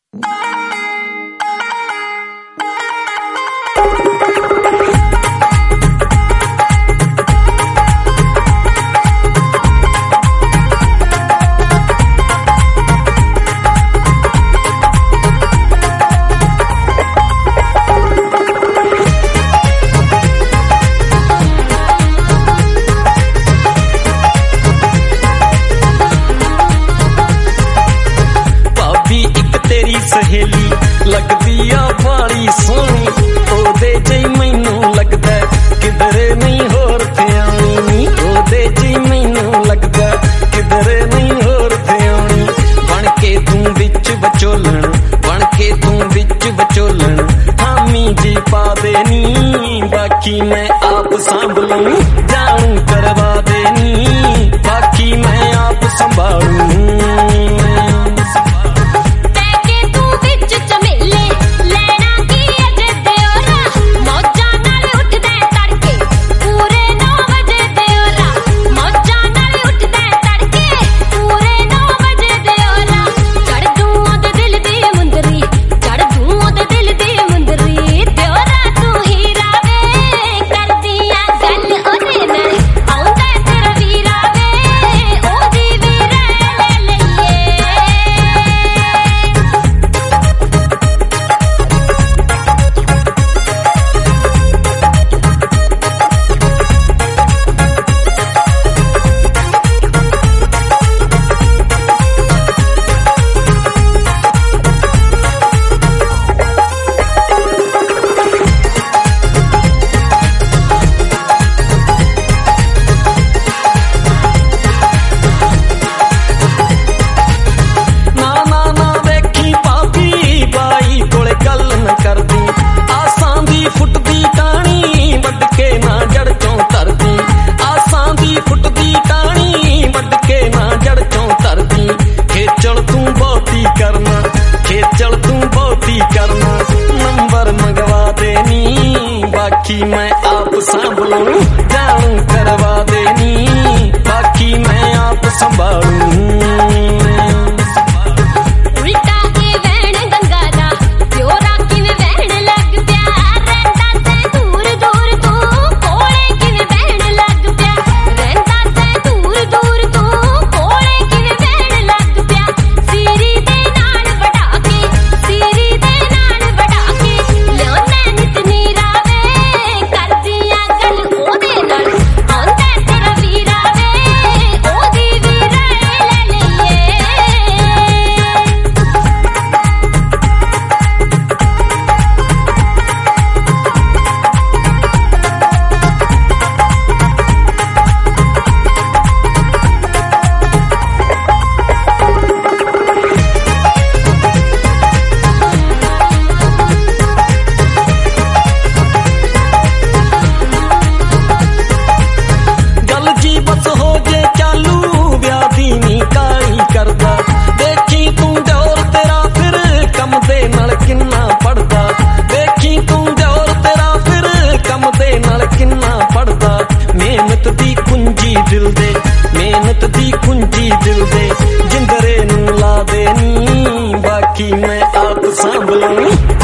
सहेली लगदी आ बड़ी सोहनी, ओदे जई मैनू लगदा किधरे नहीं होर थे आनी। ओदे जई मैनू लगदा किधरे नहीं होर थे आनी। बन के तू विच विचोलण, बन के तू विच विचोलण, हामी जी पा देनी, बाकी मैं आप संभलूं, जाऊं करवा देनी, बाकी मैं आप संभालूं। बाकी मैं आप संभालूं, जाऊं करवा देनी, बाकी मैं आप संभालूं। मेहनत दी कुंजी दिल दे, जिंदरे नू ला देनी, बाकी मैं आप संभलूं।